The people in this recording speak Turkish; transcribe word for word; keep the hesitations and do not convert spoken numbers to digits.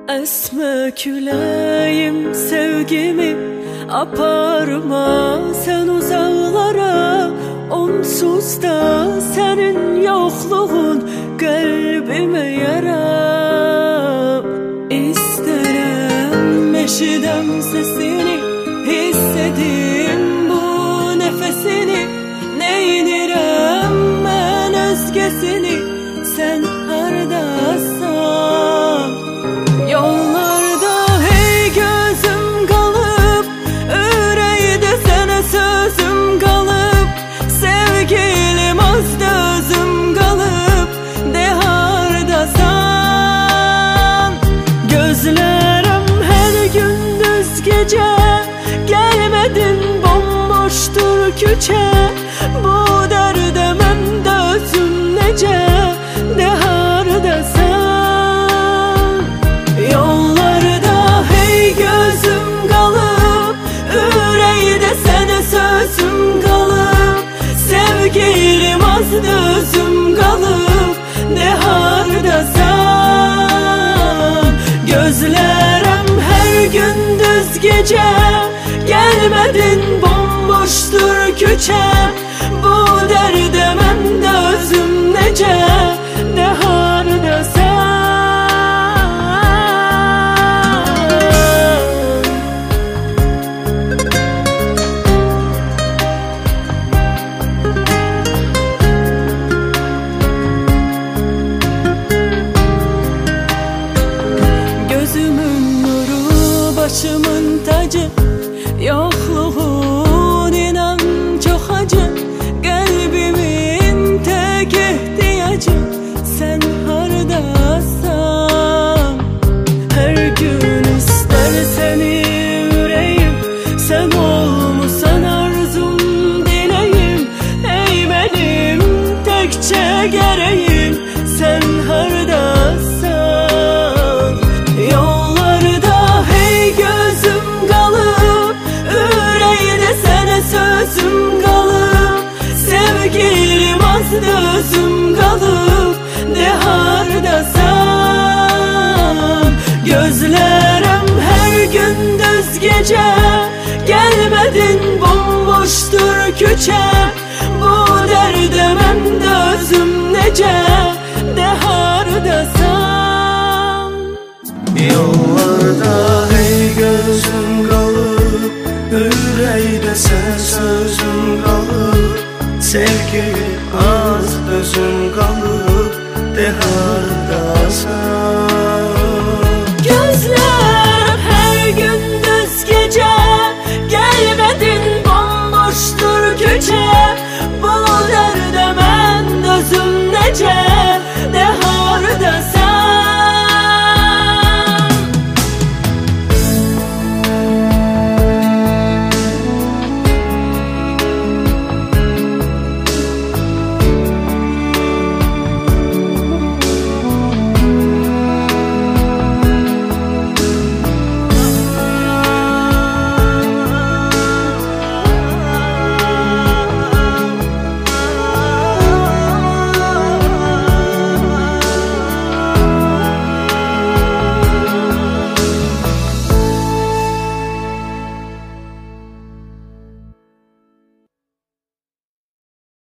Esme küləyim sevgimi aparma sen uzaqlara. Onsuz da senin yokluğun kalbime yara. İsterim eşidem sesini, hissedim bu nefesini. Neynirem ben özgesini, sen hardasan. Yollarda hey gözüm kalıp, yüreğde sana sözüm kalıp. Sevgilim azda özüm kalıp, de hardasan. Gözlerim her gündüz gece, gelmedin bomboştur küçe. Bu derde mende özüm nece, de hardasan. Yollarda hey gözüm kalıp, yüreğde sana sözüm kalıp. Sevgilim azdı özüm kalıp, de hardasan. Gözlerim her gündüz gece, gelmedin bomboştur küçe. Bu derde mende özüm nece, de hardasan. Gözümün nuru, başımın tacı. Yokluğun inan çok acı. Kalbimin tek ihtiyacı, sen hardasan. Her gün ister seni yüreğim, sen olmuşsan arzum dileğim. Ey benim tekçe gereğim, sen hardasan. Yollarda hey gözüm kalıp, yüreğde sana sözüm kalıp. Sevgilim azdı özüm kalıp, de hardasan. Gözlerim her gündüz gece, gelmedin bomboştur küçe. Bu derde mende özüm nece, de hardasan. Yollarda hey gözüm kalıp, yüreğde sen sözüm kalıp. Sevgi az özüm kalıp, de hardasan.